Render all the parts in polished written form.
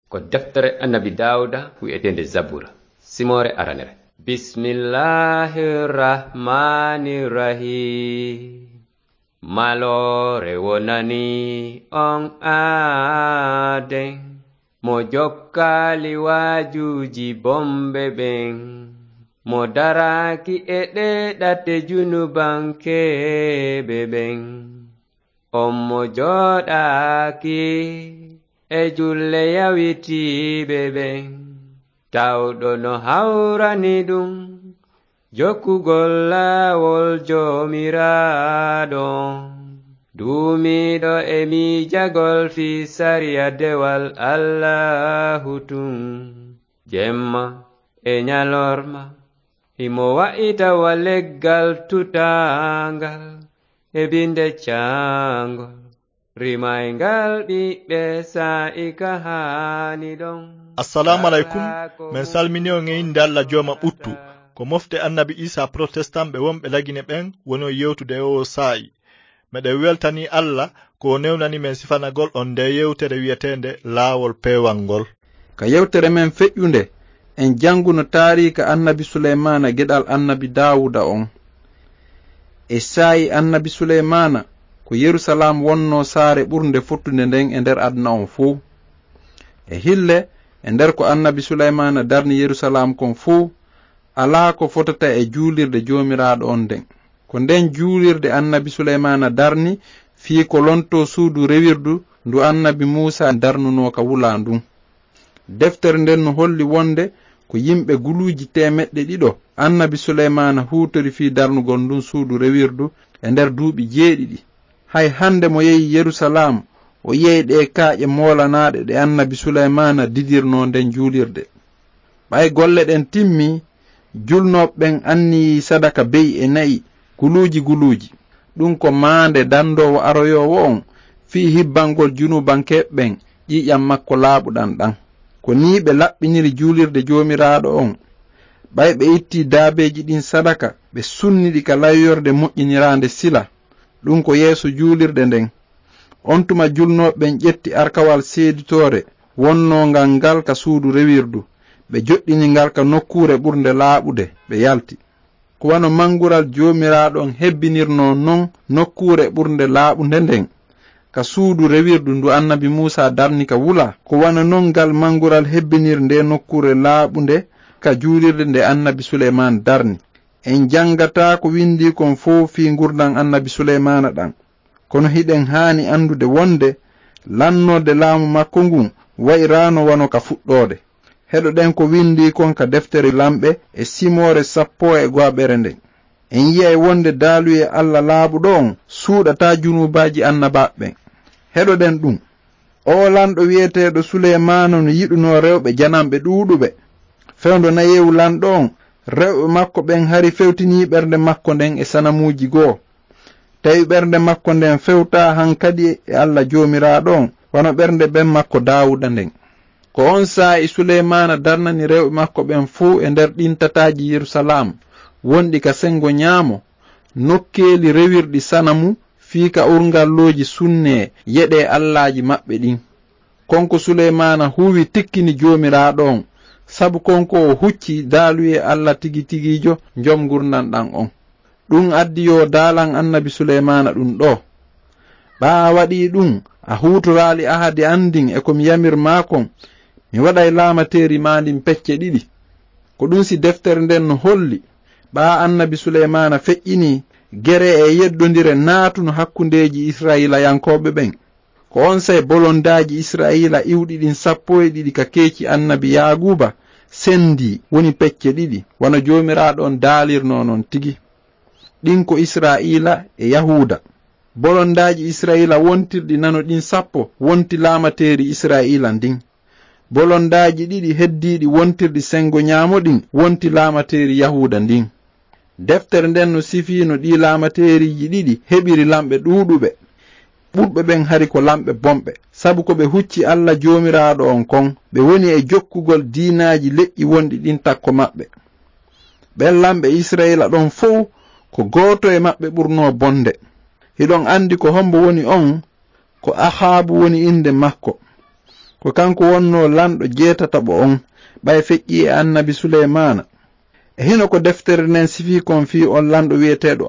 ko deftere annabi Dawuda wi'etende Zabura simore aranere. Bismillahirrahmanirrahim. Malore wonani on aden mo jokkali wajuji bombe ben mo daraki e ɗeɗate junubankebe ben on mo joɗaki e julle yawitiɓe ben tawɗo no hawrani ɗum jokkugol laawol jomiraɗo duumiɗo e miijagol fi sariya dewal Allahu tun jemma e nyalorma himo wa'itawa leggal tutangal e binde cangol rimaygal ɓiɓɓe sa'ika hani ɗon. Assalamu alaikum. Men salmini on e inde Allah joma ɓuttu ko mofte annabi Isa protestant ɓe wonɓe lagine ɓen woni yewtude o sa'i. Meɗen weltani Allah ko newnani men sifanagol on nde yewtere wi'etende laawol pewangol. Ka yewtere men feƴƴunde en janguno taarika annabi Suleymana geɗal annabi Dawuda on. E sa'i annabi Suleymana ko Yerusalam wonno saare ɓurde fottude nden e nder aduna on fuu. E hille e nder ko annabi Suleymana darni Yerusalam kon fuu alaa ko fotata e juulirde jomiraɗo on nden. Ko nden juulirde annabi Suleymana darni fii ko lonto suudu rewirdu ndu annabi Musa darnuno ka wula ndun. Deftere nden no holli wonde ko yimɓe guluuji 200 annabi Suleymana huutori fii darnugol ndun suudu rewirdu e nder duuɓi 7. Hay hande mo yehi Yerusalam o yehi ɗe kaaƴe molanaɗe ɗe annabi Suleymana didirno nden juulirde. ɓay golle ɗen timmi julnoɓɓen anni sadaka bey e nayi guluuji ɗum ko maande dandowo aroyowo on fii hibbangol junubankeɓɓen ƴiƴam makko laaɓuɗan ɗan. Ko ni ɓe laɓɓiniri juulirde jomiraɗo on. ɓay ɓe itti daabeji ɗin sadaka ɓe sunniɗi ka layyorde moƴƴinirande sila ɗum ko yeeso juulirde nden. On tuma julnoɓɓen ƴetti arkawal seeditore wonnongal ngal ka suudu rewirdu ɓe joɗɗini ngal ka nokkure ɓurde laaɓude ɓe yalti. Ko wano mangural jomiraɗon hebbinirno non nokkure ɓurde laaɓude nden ka suudu rewirdu ndu annabi Musa darni ka wula. Ko wana non ngal mangural hebbinir nde nokkure laaɓude ka juulirde nde annabi Suleiman darni. En jangata ko windi kon fof fi gurdan annabi Suleymana ɗan. Kono hiɗen haani andude wonde lannode laamu makko ngun wayrano wano ka fuɗɗode. Heɗo ɗen ko windi kon ka deftere lamɓe e simore 10 nden. En yiyay wonde daaluye Allah laaɓuɗo on suuɗata junubaji annabaɓɓen. Heɗo ɗen ɗum o lanɗo wiyeteɗo Suleymana no yiɗuno rewɓe janamɓe ɗuuɗuɓe. Fewndo nayewu lanɗo on rewɓe makko ɓen hari fewtini ɓernde makko nden e sanamuji goo. Tawi ɓernde makko nden fewta hankadi e Allah jomiraɗo on wano ɓernde ɓen makko Dawuda nden. Ko on sa'i Suleymana darnani rewɓe makko ɓen fuu e nder ɗintataji Yerusalam wonɗi ka sengo ñaamo nokkeeli rewirɗi sanamu fii ka urgalloji sunne yeɗe allaji maɓɓe ɗin. Konko Suleymana huwi tikkini jomiraɗo on sabu konko o hucci daaluye Allah tigi jom gurnan ɗan on. ɗum addi yo daalan annabi Suleymana ɗum ɗo. ɓaa waɗi ɗum a huutorali ahadi andin e komi yamir maakon mi waɗay laamateri mandin pecce 2. Ko ɗum si deftere nden no holli ɓaa annabi Suleymana feƴƴini gere e yeddondire naatuno hakkundeji Israila yankoɓe ɓen. Ko on say bolondaji Israila iwɗi ɗin 12 ka keeci annabi Yaguba sendi woni pecce 2 wano jomiraɗon daalirno non tigi. ɗin ko Israila e Yahuda. Bolondaji Israila wontirɗi nano ɗin 10 wonti laamateri Israila ndin. Bolondaji 2 heddiɗi wontirɗi sengo ñaamo ɗin wonti laamateri Yahuda ndin. Deftere nden no sifino ɗi laamateriji 2 heɓiri lamɓe ɗuuɗuɓe. ɓurɓe ɓen hari ko lamɓe bomɓe sabu ko ɓe hucci Allah jomiraɗo on kon ɓe woni e jokkugol diinaji leƴƴi wonɗi ɗin takko maɓɓe. ɓen lamɓe Israila ɗon fof ko gooto e maɓɓe ɓurno bonde. hiɗon andi ko hombo woni on ko Ahabu woni inde makko. ko kanko wonno lanɗo jeetataɓo on ɓay feƴƴi e annabi suleymana. E hino ko deftere nden sifi kon fi on lanɗo wiyeteɗo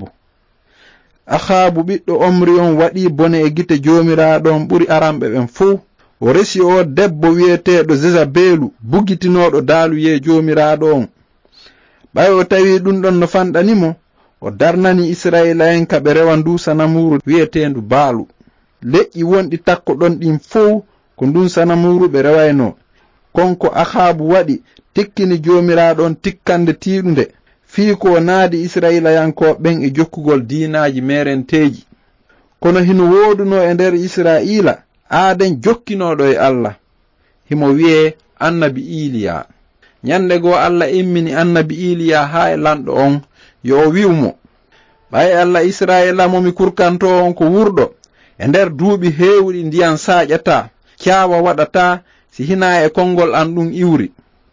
ahabu ɓiɗɗo omri on waɗi bone e gite jomiraɗon ɓuri aramɓe ɓen fuu. o resi o debbo wiyeteɗo Jezabelu bugitinoɗo daaluye jomiraɗo on. ɓay o tawi ɗum ɗon no fanɗanimo, o darnani Israila en ka ɓe rewa ndusa namuru wiyetendu baalu. leƴƴi wonɗi takko ɗon ɗin fuu ko ndun sanamuru ɓe rewayno. konko ahabu waɗi tikkini jomiraɗon tikkande tiiɗunde fii ko naadi israilayankoɓe ɓen e jokkugol diinaji merenteji. kono hino woduno e nder Israila aaden jokkinoɗo e Allah, himo wiye annabi Iliya. nyande go Allah immini annabi Iliya ha e lanɗo on yo o wi'umo, ɓay Allah Israila momi kurkanto on ko wurɗo e nder duuɓi heewɗi ndiyan saaƴata, caawa waɗata si hina e konngol an ɗum iwri.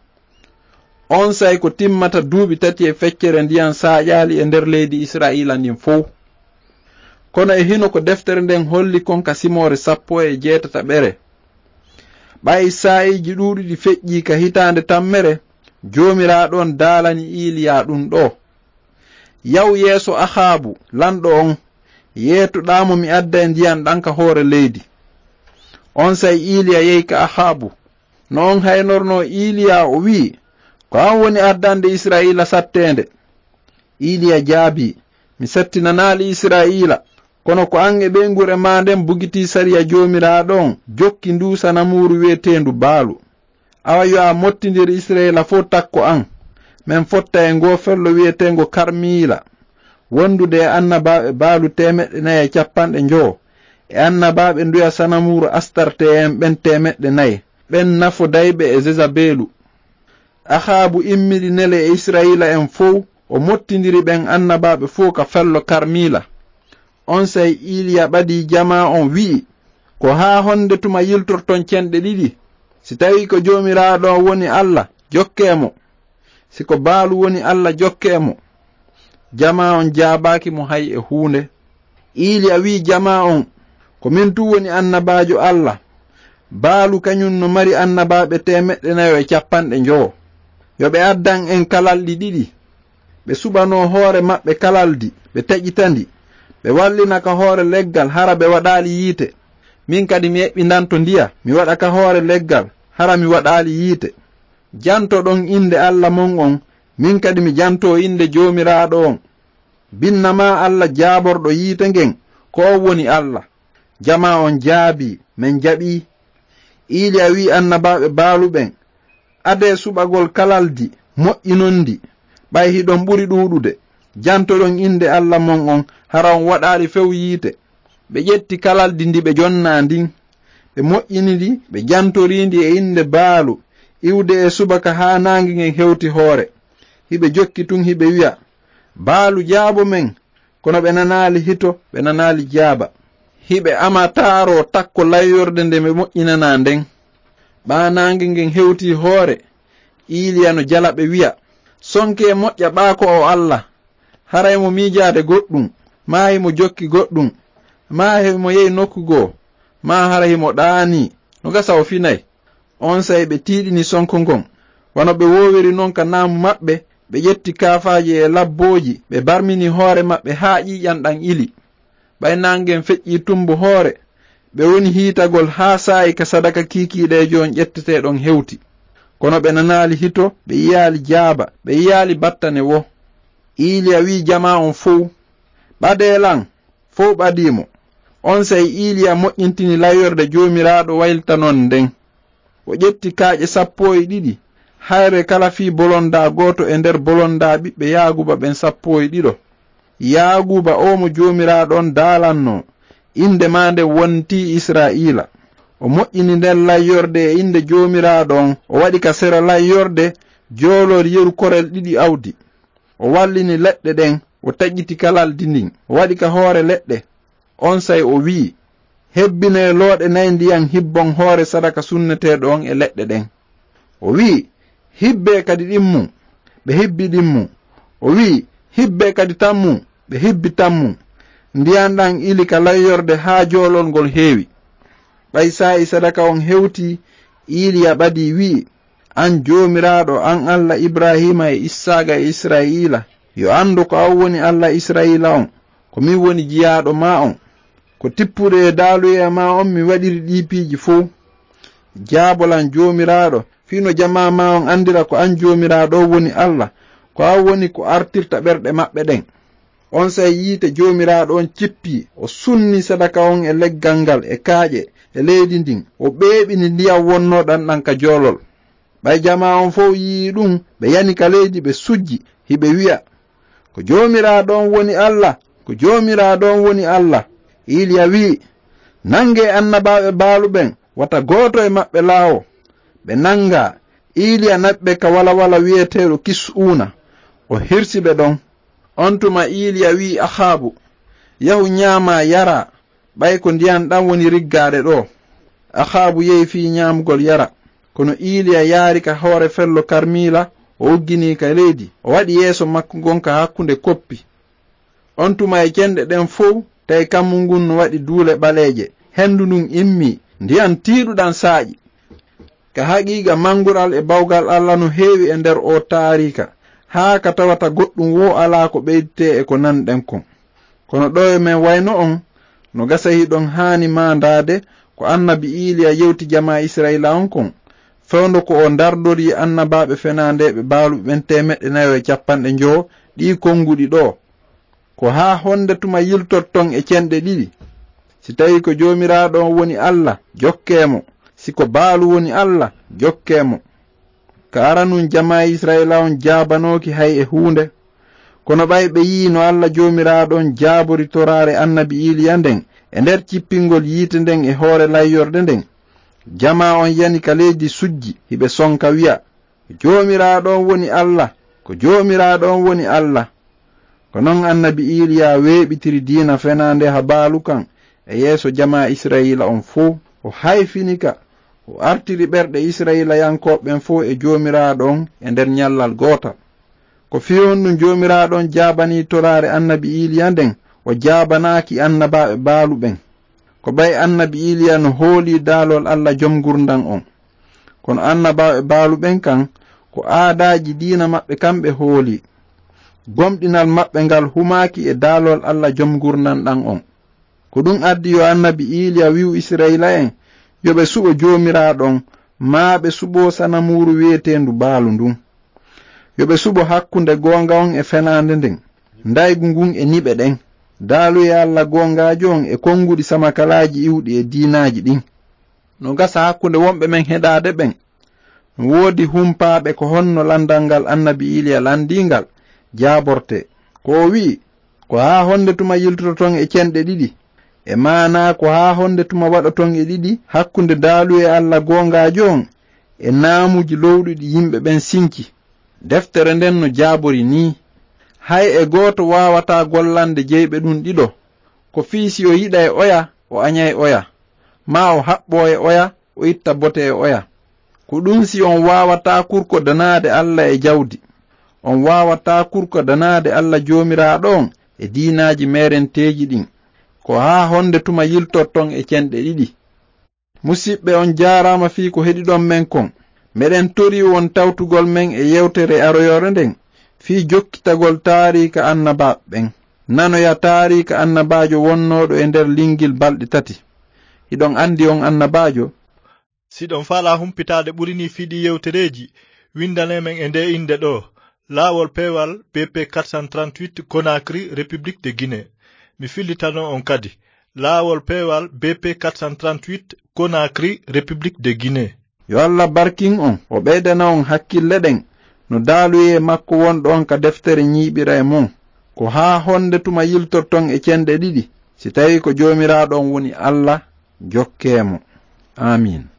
on say ko timmata duuɓi 3 e feccere ndiyan saaƴaali e nder leydi Israila ndin fof. kono e hino ko deftere nden holli konka simore 18 ɓere. ɓay saayiji ɗuuɗiɗi feƴƴi ka hitande tammere, joomiraɗon daalani Iliya ɗum ɗo. yaw yeeso Ahabu lanɗo on, yeetuɗamo mi adda e ndiyan ɗan ka hoore leydi. on say Iliya yehi ka Ahabu. no on haynorno Iliya o wi, ko an woni addande Israila sattende. Iliya jaabi, mi sattinanaali Israila, kono ko an e ɓeygure ma nden bugiti sariya joomiraɗon jokki ndusa namuru wiyetendu baalu. awa yo a mottidir Israila fo takko an, min fotta e ngo fello wiyetengo Karmila, wondude e annabaɓe baalu 450 e annabaɓe nduya sanamuru Astarte en ɓen 400 ɓen nafo dayɓe e Jezabelu. Ahabu immidi nele e Israila en fof, o mottidiri ɓen annabaɓe fof ka fello Karmila. on say Iliya ɓadi jama on wi'i, ko ha honde tuma yiltorton cenɗe 2. si tawi ko jomiraɗo woni Allah, jokkemo; si ko baalu woni Allah, jokkemo. jama on jaabaki mo hay e hunde. Iliya wi jama on, ko min tu woni annabajo Allah, baalu kañum no mari annabaɓe 450. yoɓe addan en kalalɗi 2, ɓe suɓano hoore maɓɓe kalaldi, ɓe taƴitandi, ɓe wallina ka hoore leggal hara ɓe waɗali yiite. min kadi mi eɓɓindanto ndiya, mi waɗa ka hoore leggal hara mi waɗali yiite. janto ɗon inde Allah mon on, min kadi mi janto inde jomiraɗo on. binnama Allah jaaborɗo yiite ngen, ko o woni Allah. jama on jaabi, min jaɓi. Iliya wi annabaɓe baaluɓen, ade suɓagol kalaldi moƴƴinondi, ɓay hiɗon ɓuri ɗuɗude. jantoɗon inde Allah mon on hara on waɗali few yiite. ɓe ƴetti kalaldi ndi ɓe jonna ndin, ɓe moƴƴinidi, ɓe jantorindi e inde baalu iwde e subaka ha nangi ngen hewti hoore. hiɓe jokki tun hiɓe wi'a, baalu jaabo men, kono ɓe nanali hito, ɓe nanali jaaba. hiɓe amataro takko layyorde nde ɓe moƴƴinana nden. ɓa nangi ngen hewti hoore. Iliya no jala ɓe wi'a, sonke moƴƴa ɓaako o Allah, haray mo miijade goɗɗum, ma himo jokki goɗɗum, ma himo yehi nokkugo, ma hara himo ɗaani, no gasa o finay. on say ɓe tiiɗini sonko ngon. wano ɓe wowiri noon ka naamu maɓɓe, ɓe ƴetti kaafaji e labboji, ɓe barmini hoore maɓɓe haa ƴiƴan ɗan ili. ɓay nangen feƴƴi tumbu hoore, ɓe woni hiitagol haa saayi ka sadaka kiikiiɗejo on ƴetteteɗon hewti. kono ɓe nanali hito, ɓe yiyali jaaba, ɓe yiyali battane wo. Iliya wi jama on fof, ɓadelan fof ɓadimo. on say Iliya moƴƴintini layyorde jomiraɗo wayltanon nden. o ƴetti kaaƴe 12, hayre kala fi bolonda goto e nder bolonda ɓiɓɓe Yaaguba ɓen 12. Yaaguba o mo jomiraɗon daalanno, inde ma nde wonti Israila. o moƴƴini nden layyorde e inde jomiraɗon, o waɗi ka sera layyorde joolor yeru korel 2 awdi. o wallini leɗɗe ɗen, o taƴiti kalaldi ndin, o waɗi ka hoore leɗɗe. on say o wi, hebbine looɗe 4 ndiyan hibbon hoore sadaka sunneteɗo on e leɗɗe ɗen. o wi, hibbe kadi ɗimmum, ɓe hibbi ɗimmum. o wi, hibbe kadi tammum, ɓe hibbi tammum. ndiyan ɗan ili ka layyorde haa joolol ngol heewi. ɓay sa'i sadaka on hewti, Iliya ɓadi wi'i, an jomiraɗo, an Allah Ibrahima e Issaga e Israila, yo andu ko an woni Allah Israila on, ko min woni jiyaɗo ma on. Ko tippude e daaluye ma on mi waɗiri ɗi piiji fou. Jaabolan jomiraɗo, fino jama ma on andira ko an jomiraɗo woni Allah, ko an woni ko artirta ɓerɗe maɓɓe ɗen. On say yiite jomiraɗo on cippi, o sunni sadaka on e leggal ngal e kaaƴe e leydi ndin, o ɓeeɓini ndiyam wonnoɗan ɗan ka joolol. ɓay jama on fof yii ɗum, ɓe yani ka leydi, ɓe sujji, hiɓe wi'a, ko jomiraɗo on woni Allah, ko jomiraɗo on woni Allah. Iliya wi'i, nange annabaɓe baaluɓen, wata gooto e maɓɓe laawo. Ɓe nanga. Iliya naɓɓe ka walawala wi'eteeɗo Kis'una, o hirsi ɓe ɗon. On tuma Iliya wi'i Ahabu, yahu ñaama yara, ɓay ko ndiyan ɗan woni riggaɗe ɗo. Ahabu yehi fii ñaamugol yara. Kono Iliya yaari ka hoore fello Karmila, o uggini ka leydi, o waɗi yeeso makko gonka hakkunde koppi. On tuma e cenɗe ɗen fof, tawi kammu ngun no waɗi duule ɓaleeje, hendu ndun immi, ndiyan tiiɗuɗan saaƴi. Ka haqiiqa mangural e bawgal Allah no heewi e nder o taarika, haa ka tawata goɗɗum wo alaa ko ɓeydite e ko nanɗen kon. Kono ɗo e men wayno on, no gasahi ɗon haani maandaade ko annabi Iliya yewti jama Israila on kon, fewndo ko o dardori annabaɓe fenandeɓe baaluɓe ɓen 450 ɗi konguɗi ɗo, ko haa honde tuma yiltorton e cenɗe ɗiɗi. Si tawi ko jomiraɗo on woni Allah, jokkemo. Si ko baalu woni Allah, jokkemo. Ka aranun jama Israila on jaabanoki hay e hunde. Kono ɓay ɓe yii no Allah jomiraɗo on jaabori torare annabi Iliya nden e nder cippingol yiite nden e hoore layyorde nden. Jama on yani ka leydi sujji, hiɓe sonka wi'a, jomiraɗo on woni Allah, ko jomiraɗo on woni Allah. Ko non annabi Iliya weeɓitiri diina fenande ha baalu kan e yeeso jama Israila on fou, o hayfinika, o artiri ɓerɗe Israila yankoɓɓen fou e jomiraɗo on e nder nyallal gootal. Ko fiyon ɗum jomiraɗo on jaabani torare annabi Iliya nden, o jaabanaki annabaɓe baaluɓen. Ko ɓay annabi Iliya no hooli daalol Allah jom gurdan on. Kono annabaɓe baaluɓen kan, ko aadaji diina maɓɓe kamɓe hooli. Gomɗinal maɓɓe ngal humaki e daalol Allah jom gurdan ɗan on. Ko ɗum addi yo annabi Iliya wi'u Israila en, yoɓe suɓo jomiraɗon, maa ɓe suɓo sanamuru wi'etendu baalu ndun. Yoɓe suɓo hakkunde gonga on e fenande nden, ndaygu ngun e niɓe ɗen. Daaluye Allah gongajo on e konguɗi samakalaji iwɗi e diinaji ɗin. No gasa hakkunde wonɓe men heɗade ɓen, no woodi humpaɓe ko honno landal ngal annabi Iliya landingal jaaborte. Ko wi'i, ko haa honde tuma yiltoton e cenɗe ɗiɗi, e mana ko haa honde tuma waɗoton e ɗiɗi hakkunde daaluye Allah gongajo on e naamuji lowɗuɗi yimɓe ɓen sinki. Deftere nden no jaabori ni, hay e gooto wawata gollande jeyɓe ɗum ɗiɗo, ko fiisi o yiɗa e oya, o aña e oya, ma o haɓɓo e oya, o itta bote e oya. Ko ɗum si on wawata kurko danade Allah e jawdi, on wawata kurko danade Allah jomiraɗo on e diinaji merenteji ɗin, ko haa honde tuma yiltorton e cenɗe ɗiɗi. Musidɓe, on jarama fii ko heɗiɗon men kon. Meɗen tori won tawtugol men e yewtere aroyore nden fii jokkitagol taarika annabaɓen. Nanoya taarika annabajo wonnoɗo e nder lingil balɗe 3. Hiɗon andi on annabajo? Siɗon faala humpitade ɓurini fiɗi yewtereji, windanemen e nde inde ɗo: Laawol peewal BP 438 Conakry, République de Guinée. Mi fillitano on kadi: Laawol peewal BP 438 Conakry, République de Guinée. Yo Allah barkin on, o ɓeydana on hakkille ɗen no daaluye makko wonɗo on ka deftere ñiiɓira e mon, ko haa honde tuma yiltorton e cenɗe ɗiɗi, si tawi ko jomiraɗo on woni Allah, jokkeemo. Amin.